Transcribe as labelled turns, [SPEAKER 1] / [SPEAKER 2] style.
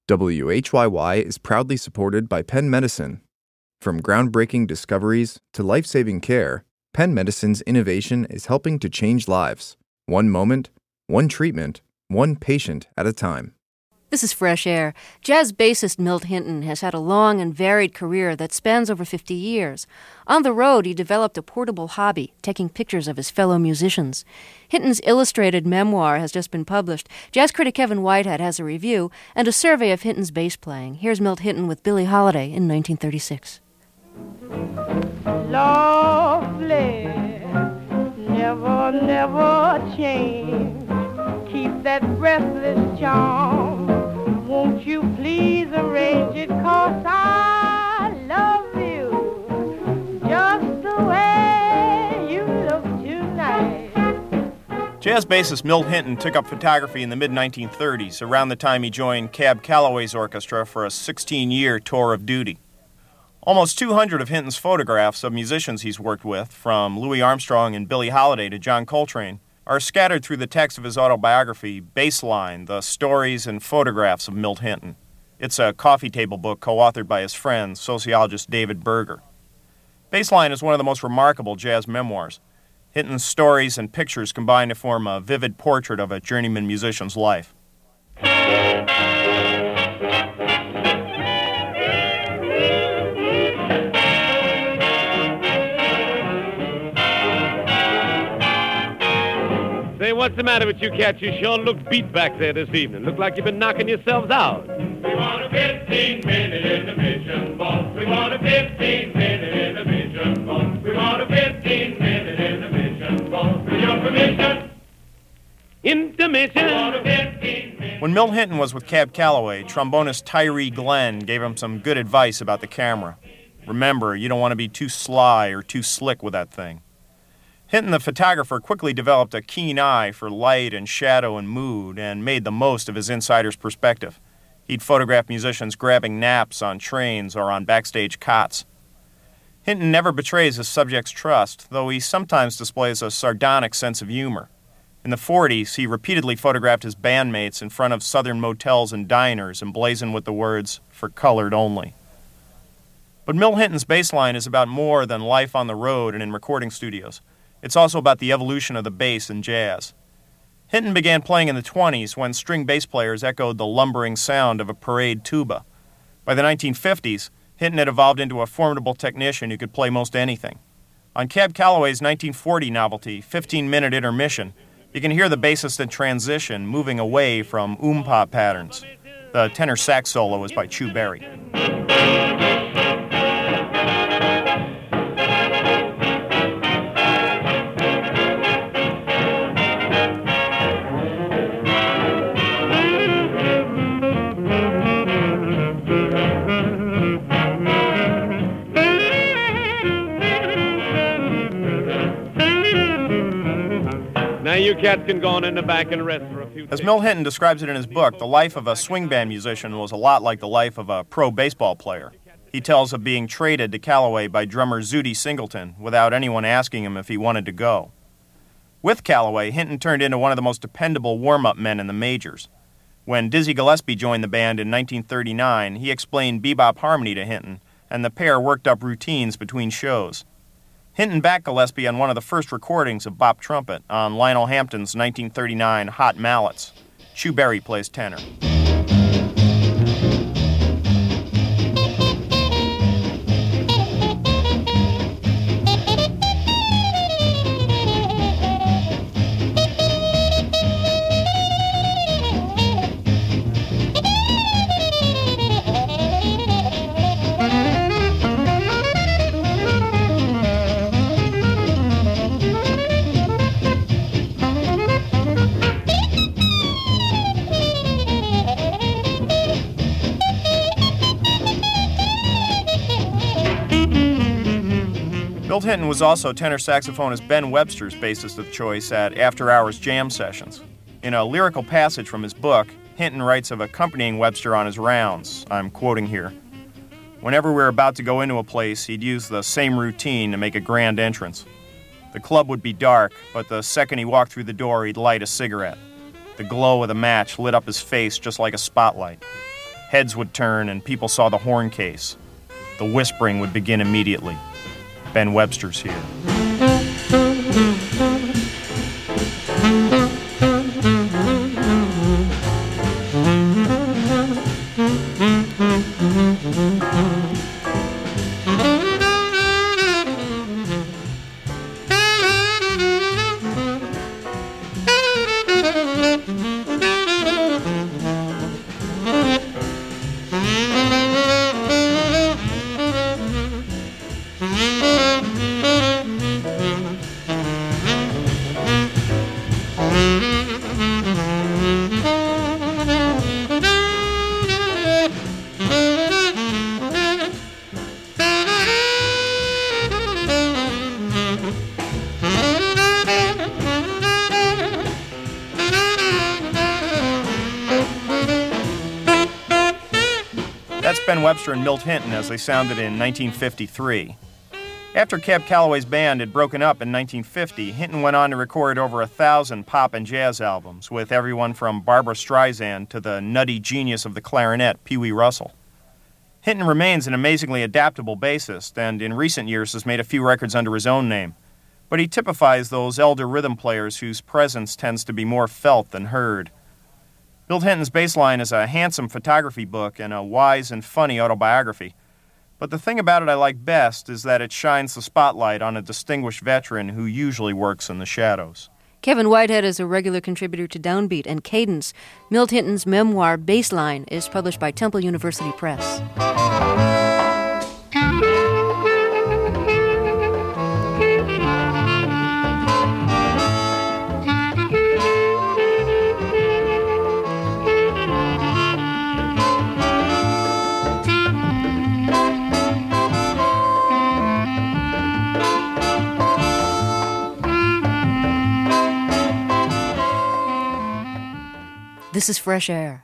[SPEAKER 1] WHYY is proudly supported by Penn Medicine. From groundbreaking discoveries to life-saving care, Penn Medicine's innovation is helping to change lives. One moment, one treatment, one patient at a time.
[SPEAKER 2] This is Fresh Air. Jazz bassist Milt Hinton has had a long and varied career that spans over 50 years. On the road, he developed a portable hobby, taking pictures of his fellow musicians. Hinton's illustrated memoir has just been published. Jazz critic Kevin Whitehead has a review and a survey of Hinton's bass playing. Here's Milt Hinton with Billie Holiday in 1936.
[SPEAKER 3] Lovely, never, never change. Keep that breathless charm. Won't you please arrange it, 'cause I love you just the way you look tonight.
[SPEAKER 4] Jazz bassist Milt Hinton took up photography in the mid-1930s, around the time he joined Cab Calloway's orchestra for a 16-year tour of duty. Almost 200 of Hinton's photographs of musicians he's worked with, from Louis Armstrong and Billie Holiday to John Coltrane, are scattered through the text of his autobiography, Bassline, The Stories and Photographs of Milt Hinton. It's a coffee table book co-authored by his friend, sociologist David Berger. Bassline is one of the most remarkable jazz memoirs. Hinton's stories and pictures combine to form a vivid portrait of a journeyman musician's life.
[SPEAKER 5] Say, what's the matter with you cats? You sure look beat back there this evening. Look like you've been knocking yourselves out.
[SPEAKER 6] We want a 15-minute intermission, boss. We want a 15-minute intermission, boss. We want a 15-minute intermission, boss. With your permission.
[SPEAKER 5] Intermission.
[SPEAKER 6] We want a 15-minute.
[SPEAKER 4] When Milt Hinton was with Cab Calloway, trombonist Tyree Glenn gave him some good advice about the camera. Remember, you don't want to be too sly or too slick with that thing. Hinton, the photographer, quickly developed a keen eye for light and shadow and mood and made the most of his insider's perspective. He'd photograph musicians grabbing naps on trains or on backstage cots. Hinton never betrays his subject's trust, though he sometimes displays a sardonic sense of humor. In the 40s, he repeatedly photographed his bandmates in front of southern motels and diners, emblazoned with the words, "For colored only." But Milt Hinton's bassline is about more than life on the road and in recording studios. It's also about the evolution of the bass in jazz. Hinton began playing in the 20s when string bass players echoed the lumbering sound of a parade tuba. By the 1950s, Hinton had evolved into a formidable technician who could play most anything. On Cab Calloway's 1940 novelty, 15-Minute Intermission, you can hear the bassist in transition moving away from oom-pop patterns. The tenor sax solo is by Chu Berry.
[SPEAKER 5] Now you cats can go on in the back and rest for a few days.
[SPEAKER 4] As Milt Hinton describes it in his book, the life of a swing band musician was a lot like the life of a pro baseball player. He tells of being traded to Calloway by drummer Zutty Singleton without anyone asking him if he wanted to go. With Calloway, Hinton turned into one of the most dependable warm-up men in the majors. When Dizzy Gillespie joined the band in 1939, he explained bebop harmony to Hinton, and the pair worked up routines between shows. Hinton backed Gillespie on one of the first recordings of bop trumpet on Lionel Hampton's 1939 Hot Mallets. Chu Berry plays tenor. Milt Hinton was also tenor saxophonist Ben Webster's bassist of choice at after-hours jam sessions. In a lyrical passage from his book, Hinton writes of accompanying Webster on his rounds. I'm quoting here. Whenever we were about to go into a place, he'd use the same routine to make a grand entrance. The club would be dark, but the second he walked through the door, he'd light a cigarette. The glow of the match lit up his face just like a spotlight. Heads would turn and people saw the horn case. The whispering would begin immediately. Ben Webster's here. That's Ben Webster and Milt Hinton as they sounded in 1953. After Cab Calloway's band had broken up in 1950, Hinton went on to record over 1,000 pop and jazz albums with everyone from Barbra Streisand to the nutty genius of the clarinet, Pee Wee Russell. Hinton remains an amazingly adaptable bassist and in recent years has made a few records under his own name, but he typifies those elder rhythm players whose presence tends to be more felt than heard. Milt Hinton's Bassline is a handsome photography book and a wise and funny autobiography. But the thing about it I like best is that it shines the spotlight on a distinguished veteran who usually works in the shadows.
[SPEAKER 2] Kevin Whitehead is a regular contributor to Downbeat and Cadence. Milt Hinton's memoir, Bassline, is published by Temple University Press. This is Fresh Air.